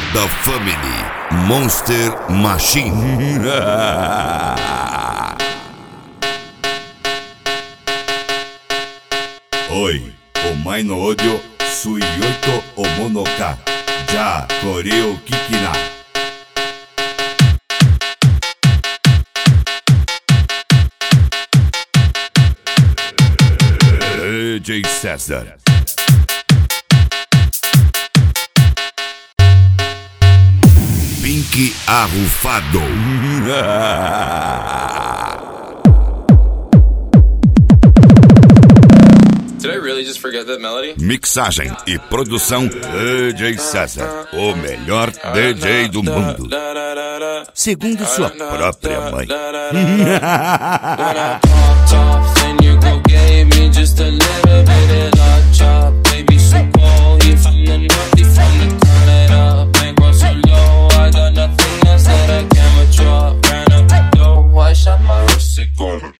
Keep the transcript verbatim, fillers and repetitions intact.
da family, Monster Machine. Oi, omae no odio suiyoto omono ka. Ja, kore o kikina. D J César. Pink Arrufado. Did I really just forget that melody? Mixagem e produção D J César, o melhor D J do mundo, segundo sua própria mãe. When I popped off, then you go gave me just a little bit of love chop.